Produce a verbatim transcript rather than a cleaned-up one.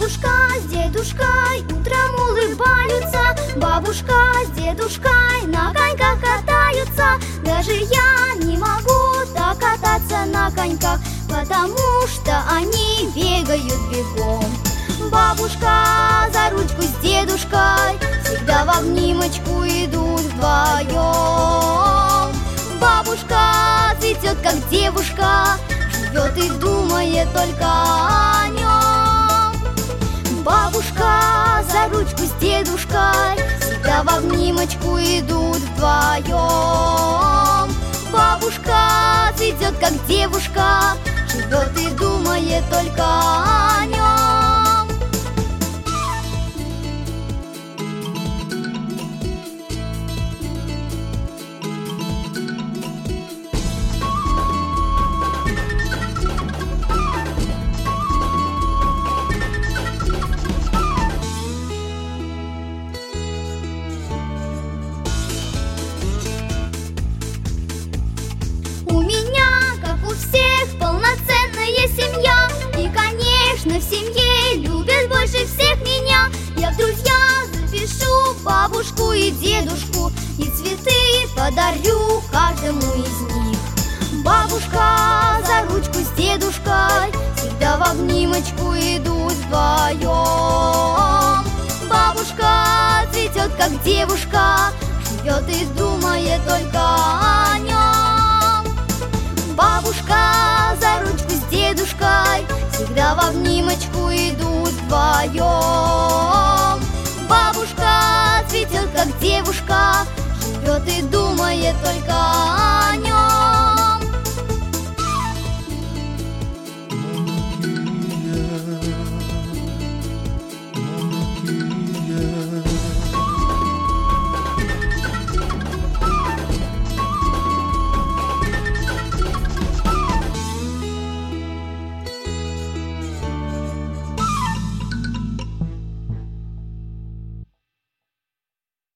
Бабушка с дедушкой утром улыбаются, бабушка с дедушкой на коньках катаются. Даже я не могу так кататься на коньках, потому что они бегают бегом. Бабушка за ручку с дедушкой всегда в обнимочку идут вдвоем. Бабушка цветет, как девушка, живет и думает только о нем. Бабушка за ручку с дедушкой всегда в обнимочку идут вдвоем. Бабушка цветет, как девушка, живет и думает только о нем. У меня, как у всех, полноценная семья. И, конечно, в семье любят больше всех меня. Я в друзья запишу бабушку и дедушку, и цветы подарю каждому из них. Бабушка за ручку с дедушкой всегда в обнимочку идут вдвоем. Бабушка цветет, как девушка, живет и думает только о нем. Бабушка за ручку с дедушкой всегда в обнимочку идут вдвоем. Бабушка цветет, как девушка, живет и думает только о